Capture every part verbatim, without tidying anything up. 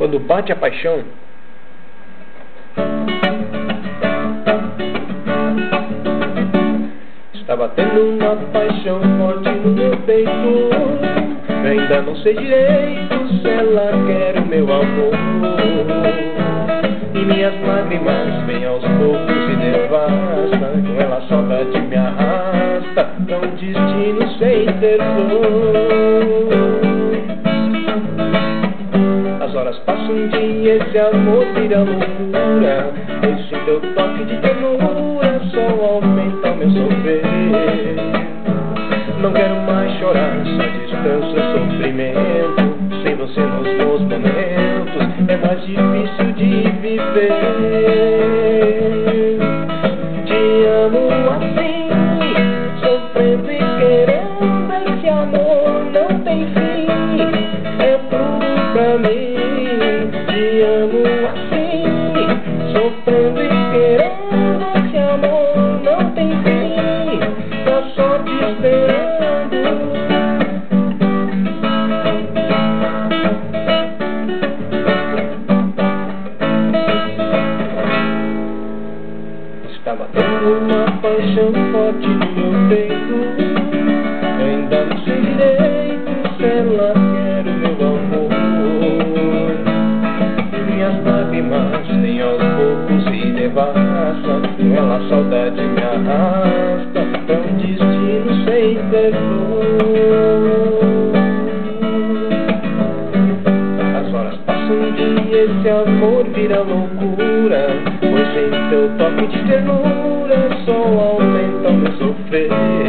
Quando bate a paixão, está batendo uma paixão forte no meu peito. Eu ainda não sei direito se ela quer o meu amor, e minhas lágrimas vêm aos poucos e devastam. Com ela a saudade me arrasta pra um destino sem ter dor. As horas passam e esse amor vira loucura, pois sem teu toque de ternura só aumenta o meu sofrer. Não quero mais chorar, só distância, sofrimento. Sem você nos bons momentos é mais difícil de viver. Te amo assim, sofrendo e querendo. Esse amor não tem fim, é tudo pra mim. Te amo assim, sofrendo e querendo. Esse amor não tem fim, tá só te esperando. Está batendo uma paixão forte no meu peito. Eu ainda não sei direito se ela quer o meu amor, e minhas lágrimas vêm aos poucos e devastam. Com ela a saudade me arrasta pra um destino sem ter dor. As horas passam e esse amor vira loucura, pois sem teu toque de ternura só aumenta o meu sofrer.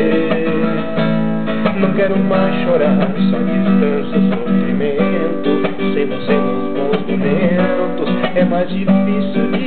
Não quero mais chorar, só distância, sofrimento. Sem você nos bons momentos é mais difícil de